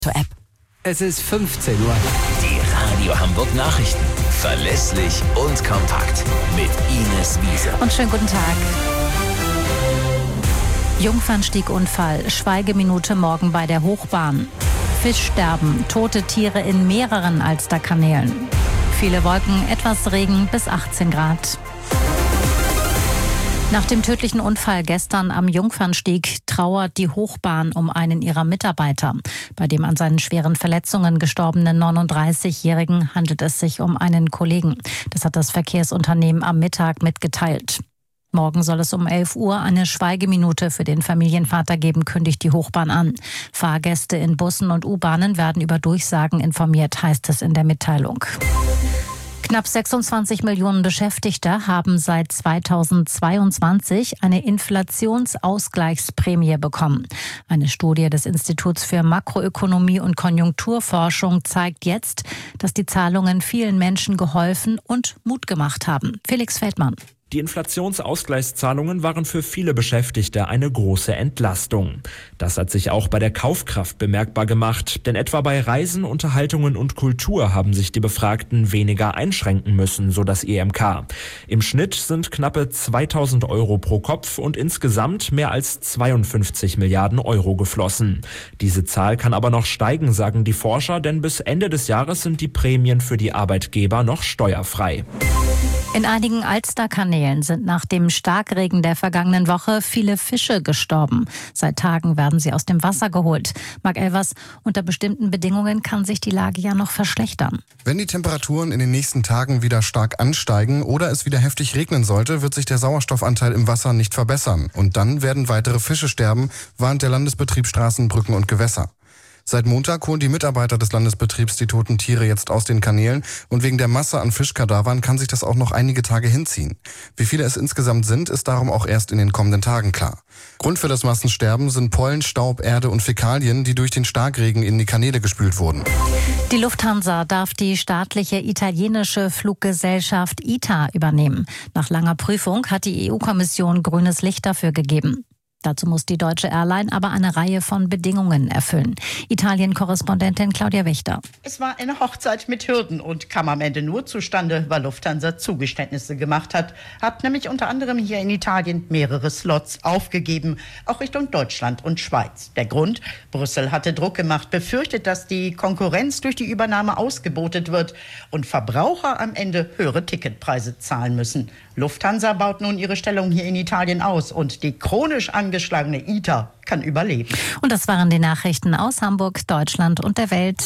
App. Es ist 15 Uhr. Die Radio Hamburg Nachrichten. Verlässlich und kompakt. Mit Ines Wiese. Und schönen guten Tag. Jungfernstiegunfall. Schweigeminute morgen bei der Hochbahn. Fischsterben. Tote Tiere in mehreren Alsterkanälen. Viele Wolken, etwas Regen bis 18 Grad. Nach dem tödlichen Unfall gestern am Jungfernstieg trauert die Hochbahn um einen ihrer Mitarbeiter. Bei dem an seinen schweren Verletzungen gestorbenen 39-Jährigen handelt es sich um einen Kollegen. Das hat das Verkehrsunternehmen am Mittag mitgeteilt. Morgen soll es um 11 Uhr eine Schweigeminute für den Familienvater geben, kündigt die Hochbahn an. Fahrgäste in Bussen und U-Bahnen werden über Durchsagen informiert, heißt es in der Mitteilung. Knapp 26 Millionen Beschäftigte haben seit 2022 eine Inflationsausgleichsprämie bekommen. Eine Studie des Instituts für Makroökonomie und Konjunkturforschung zeigt jetzt, dass die Zahlungen vielen Menschen geholfen und Mut gemacht haben. Felix Feldmann. Die Inflationsausgleichszahlungen waren für viele Beschäftigte eine große Entlastung. Das hat sich auch bei der Kaufkraft bemerkbar gemacht, denn etwa bei Reisen, Unterhaltungen und Kultur haben sich die Befragten weniger einschränken müssen, so das IMK. Im Schnitt sind knappe 2.000 Euro pro Kopf und insgesamt mehr als 52 Milliarden Euro geflossen. Diese Zahl kann aber noch steigen, sagen die Forscher, denn bis Ende des Jahres sind die Prämien für die Arbeitgeber noch steuerfrei. In einigen Alsterkanälen sind nach dem Starkregen der vergangenen Woche viele Fische gestorben. Seit Tagen werden sie aus dem Wasser geholt. Marc Elvers, unter bestimmten Bedingungen kann sich die Lage ja noch verschlechtern. Wenn die Temperaturen in den nächsten Tagen wieder stark ansteigen oder es wieder heftig regnen sollte, wird sich der Sauerstoffanteil im Wasser nicht verbessern. Und dann werden weitere Fische sterben, warnt der Landesbetrieb Straßen, Brücken und Gewässer. Seit Montag holen die Mitarbeiter des Landesbetriebs die toten Tiere jetzt aus den Kanälen und wegen der Masse an Fischkadavern kann sich das auch noch einige Tage hinziehen. Wie viele es insgesamt sind, ist darum auch erst in den kommenden Tagen klar. Grund für das Massensterben sind Pollen, Staub, Erde und Fäkalien, die durch den Starkregen in die Kanäle gespült wurden. Die Lufthansa darf die staatliche italienische Fluggesellschaft ITA übernehmen. Nach langer Prüfung hat die EU-Kommission grünes Licht dafür gegeben. Dazu muss die deutsche Airline aber eine Reihe von Bedingungen erfüllen. Italien-Korrespondentin Claudia Wächter. Es war eine Hochzeit mit Hürden und kam am Ende nur zustande, weil Lufthansa Zugeständnisse gemacht hat. Hat nämlich unter anderem hier in Italien mehrere Slots aufgegeben, auch Richtung Deutschland und Schweiz. Der Grund? Brüssel hatte Druck gemacht, befürchtet, dass die Konkurrenz durch die Übernahme ausgebotet wird und Verbraucher am Ende höhere Ticketpreise zahlen müssen. Lufthansa baut nun ihre Stellung hier in Italien aus und die chronisch angeschlagene ITA kann überleben. Und das waren die Nachrichten aus Hamburg, Deutschland und der Welt.